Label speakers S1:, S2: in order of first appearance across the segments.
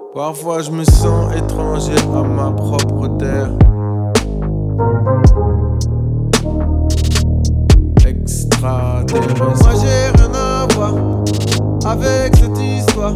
S1: Parfois je me sens étranger à ma propre terre. Extraterrestre. Moi j'ai rien à voir avec cette histoire,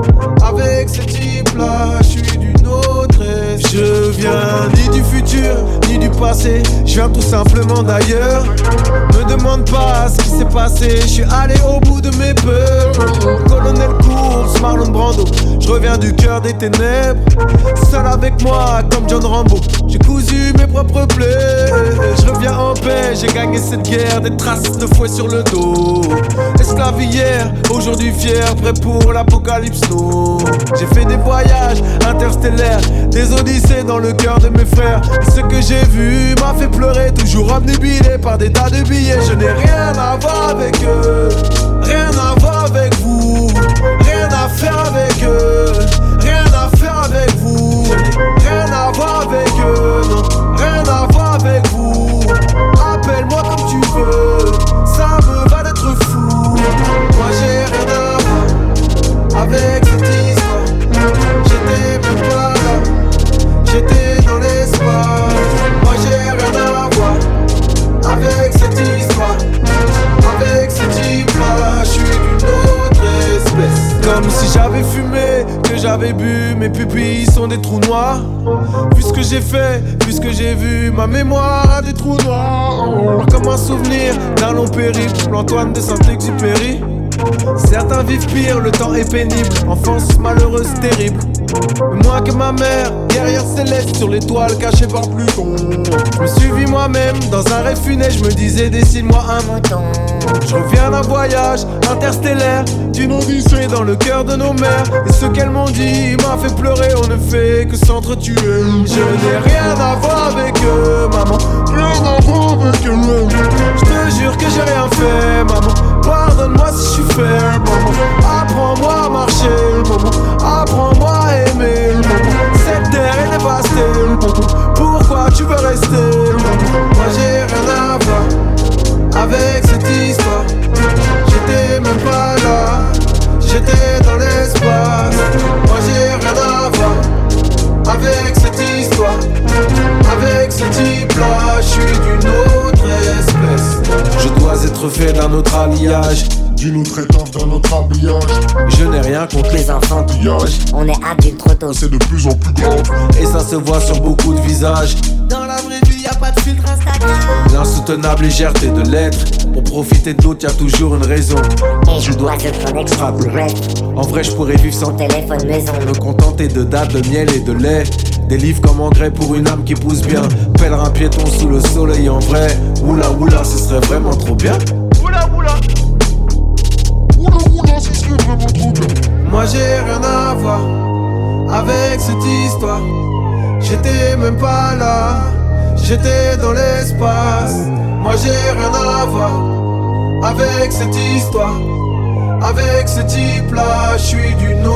S1: avec ce type-là. Je suis d'une autre espèce. Je viens ni du futur, ni du passé. Je viens tout simplement d'ailleurs. Me demande pas ce qui s'est passé. Je suis allé au bout de mes peurs. Colonel Course, Marlon Brando. Je reviens du cœur des ténèbres. Seul avec moi comme John Rambo. J'ai cousu mes propres plaies. Je reviens en paix, j'ai gagné cette guerre. Des traces de fouet sur le dos. Esclave hier, aujourd'hui fier, prêt pour l'apocalypse. No. J'ai fait des voyages interstellaires, des odyssées dans le cœur de mes frères. Et ce que j'ai vu m'a fait pleurer, toujours obnubilé par des tas de billets. Je n'ai rien à voir avec eux, rien à voir avec vous, rien à faire avec eux, rien à faire avec vous. Je n'ai rien à voir avec eux, non, rien à voir avec vous. Appelle-moi comme tu veux, ça me va d'être fou. Moi j'ai rien à voir avec cette histoire. J'étais même pas là, j'étais dans l'espace. Moi j'ai rien à voir avec cette histoire, avec ce type-là. Je suis d'une autre espèce. Comme si j'avais fumé, que j'avais bu. Mes pupilles sont des trous noirs. Vu ce que j'ai fait, vu ce que j'ai vu, ma mémoire a des trous noirs. Comme un souvenir d'un long périple, Antoine de Saint-Exupéry. Certains vivent pire, le temps est pénible. Enfance malheureuse, terrible. Mais moins que ma mère, guerrière céleste sur l'étoile cachée par Pluton. Je me suis vu moi-même dans un rêve funeste. Je me disais, dessine-moi un mouton. Je reviens d'un voyage interstellaire, d'une odyssée dans le cœur de nos mères. Et ce qu'elles m'ont dit m'a fait pleurer. On ne fait que s'entretuer. Je n'ai rien à voir avec eux, maman. Rien à voir avec eux. Je te jure que j'ai rien fait, maman. Pardonne-moi si je suis faible, maman. Apprends-moi à marcher, maman. Apprends-moi à aimer, maman. Cette terre est dévastée, maman. Pourquoi tu veux rester, maman? Moi j'ai rien à voir avec cette histoire. J'étais même pas là, j'étais dans l'espace. Moi j'ai rien à voir avec cette histoire, avec ce type-là. Je suis d'une autre espèce. Je dois être fait d'un autre alliage,
S2: d'une autre étoffe, d'un autre habillage.
S1: Je n'ai rien contre les
S3: enfantillages. On est adulte trop tôt,
S2: c'est de plus en plus grave.
S1: Et ça se voit sur beaucoup de visages. Dans la vraie vie y'a pas de filtre Instagram. L'insoutenable légèreté de l'être. Pour profiter de l'autre y'a toujours une raison.
S3: Et je dois être un extraterrestre.
S1: En vrai je pourrais vivre sans
S3: téléphone maison.
S1: Me contenter de dattes, de miel et de lait. Des livres comme engrais pour une âme qui pousse bien. Pèlerin piéton sous le soleil en vrai. Oula oula ce serait vraiment trop bien.
S2: Oula oula. Oula oula ce serait vraiment trop bien.
S1: Moi j'ai rien à voir avec cette histoire. J'étais même pas là, j'étais dans l'espace. Moi j'ai rien à voir avec cette histoire, avec ce type là. Je suis d'une